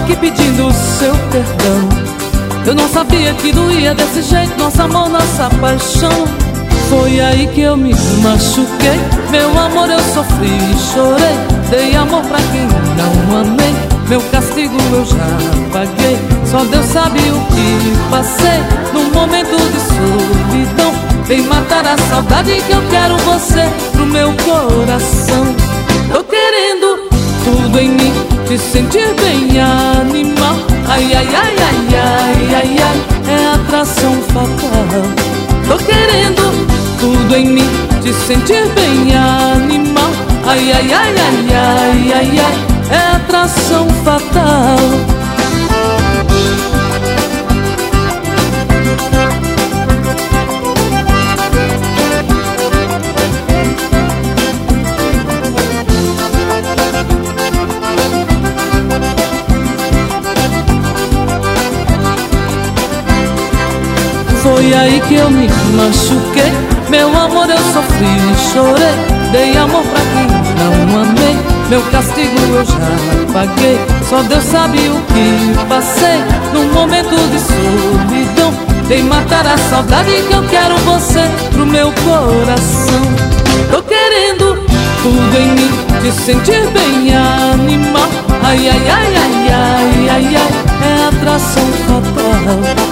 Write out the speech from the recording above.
aqui pedindo o seu perdão. Eu não sabia que doía desse jeito nosso amor, nossa paixão. Foi aí que eu me machuquei, meu amor, eu sofri e chorei. Dei amor pra quem não amei, meu castigo eu já paguei. Só Deus sabe o que passei num momento de solidão. Vem matar a saudade que eu quero você pro meu coração. Tô querendo tudo em mim, te sentir bem, animal. Ai, ai, ai, ai, ai, ai, ai, é atração fatal. Tô querendo tudo em mim, te sentir bem, animal. Ai, ai, ai, ai, ai, ai, ai, é atração fatal. Foi aí que eu me machuquei, meu amor, eu sofri e chorei. Dei amor pra quem não amei, meu castigo eu já paguei. Só Deus sabe o que passei num momento de solidão. Vem matar a saudade que eu quero você pro meu coração. Tô querendo tudo em mim, te sentir bem, animal. Ai, ai, ai, ai, ai, ai, ai, é atração fatal.